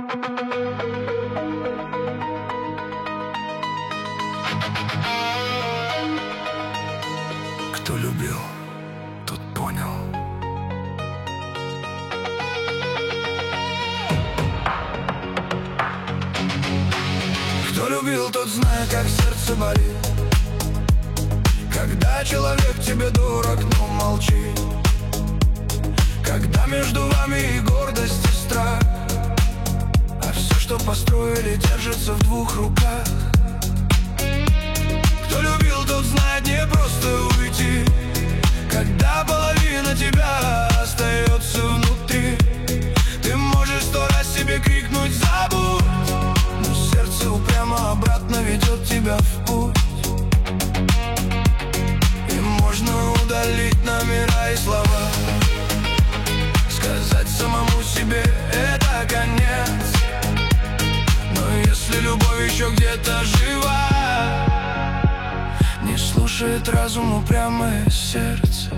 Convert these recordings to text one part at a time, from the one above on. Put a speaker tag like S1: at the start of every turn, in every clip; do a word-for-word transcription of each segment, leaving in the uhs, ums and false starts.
S1: Кто любил, тот понял. Кто любил, тот знает, как сердце болит, когда человек тебе дорог, но молчи. Когда между вами и гордость, и страх, а все, что построили, держится в двух руках. Кто любил, тот знает, не просто уйти, когда половина тебя остается внутри. Ты можешь сто раз себе крикнуть «забудь», но сердце упрямо обратно ведет тебя в путь. И можно удалить номера и слова, сказать самому себе «это конец». Но если любовь еще где-то жива, не слушает разум, упрямое сердце.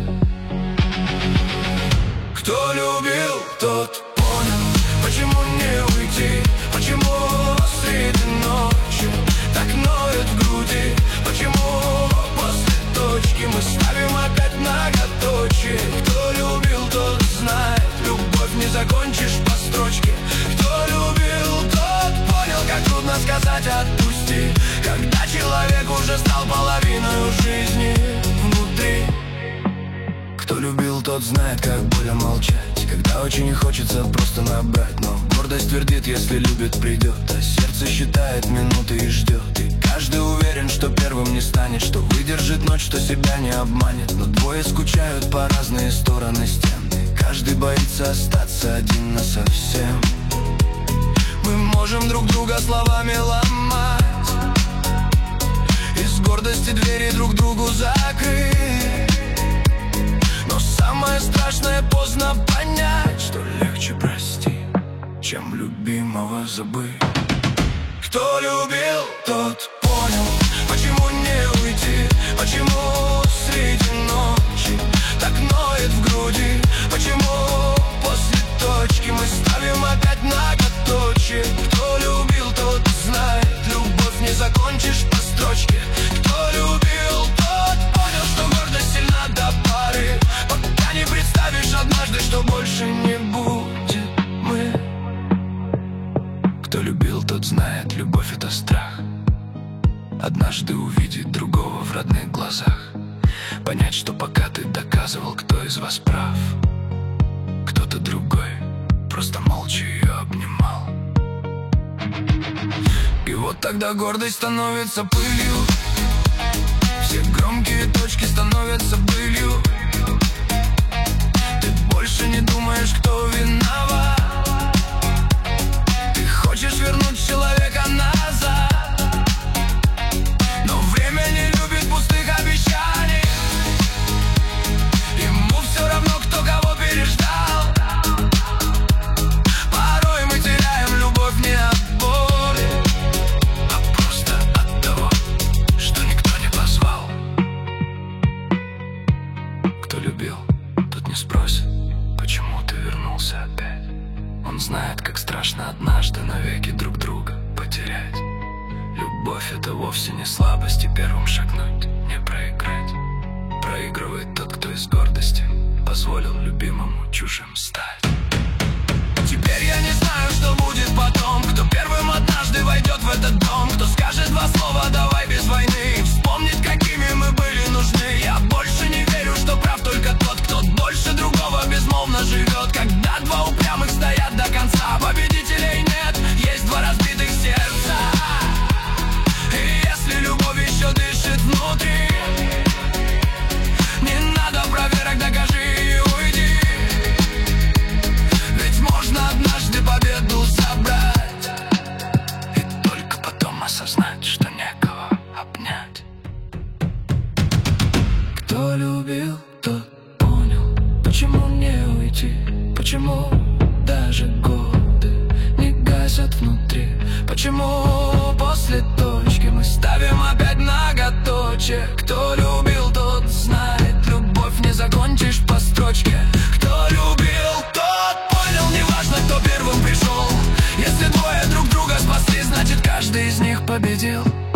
S1: Кто любил, тот понял, почему не уйти, почему среди ночи так ноет в груди, почему после точки мы ставим опять многоточие. Кто любил, тот знает, любовь не закончишь по строчке. Кто любил, тот понял, как трудно сказать «отпусти», когда человек уже стал половиной жизни внутри. Кто любил, тот знает, как больно молчать, когда очень не хочется просто набрать. Но гордость твердит, если любит, придет, а сердце считает минуты и ждет. И каждый уверен, что первым не станет, что выдержит ночь, что себя не обманет. Но двое скучают по разные стороны стен, и каждый боится остаться один насовсем. Мы можем друг друга словами ломать, из гордости двери друг другу закрыть. Но самое страшное — поздно понять, что легче простить, чем любимого забыть. Кто любил, тот понял, почему не уйти, почему среди ночи так ноет в груди, почему после точки мы ставим опять многоточие. Кто любил, тот знает, любовь не закончишь по строчке. Кто любил, тот понял, что гордость сильна до пары, пока не представишь однажды, что больше не будет мы. Кто любил, тот знает, любовь — это страх, однажды увидеть другого в родных глазах, понять, что пока ты доказывал, кто из вас прав, кто-то другой просто молча ее обнимал. И вот тогда гордость становится пылью, все громкие точки становятся былью. Ты больше не думаешь, кто виноват, ты хочешь вернуть человека назад. Но время не любит пустых обещаний, ему все равно, кто кого переждал. Порой мы теряем любовь не от боли, а просто от того, что никто не позвал. Кто любил, тот не спросит, почему ты вернулся опять. Он знает, как страшно однажды навеки друг друга потерять. Любовь — это вовсе не слабость, и первым шагнуть не проиграть. Проигрывает тот, кто из гордости позволил любимому чужим стать. Теперь я не знаю, что будет потом, кто первым однажды войдет в этот дом, кто скажет два слова «давай без войны», вспомнить, какими мы были нужны. Я больше не верю, что прав только тот, кто больше другого безмолвно живет. Когда два упрямых стоят до конца, победителей нет, есть два разбитых сердца. И если любовь еще дышит внутри, не надо проверок, докажи и уйди. Ведь можно однажды победу забрать и только потом осознать, что некого обнять. Кто любил, тот понял, почему не уйти, почему даже годы не гасят внутри, почему после точки мы ставим опять многоточие. Кто любил, тот знает, любовь не закончишь по строчке. Кто любил, тот понял, неважно, кто первым пришел, если двое каждый из них победил.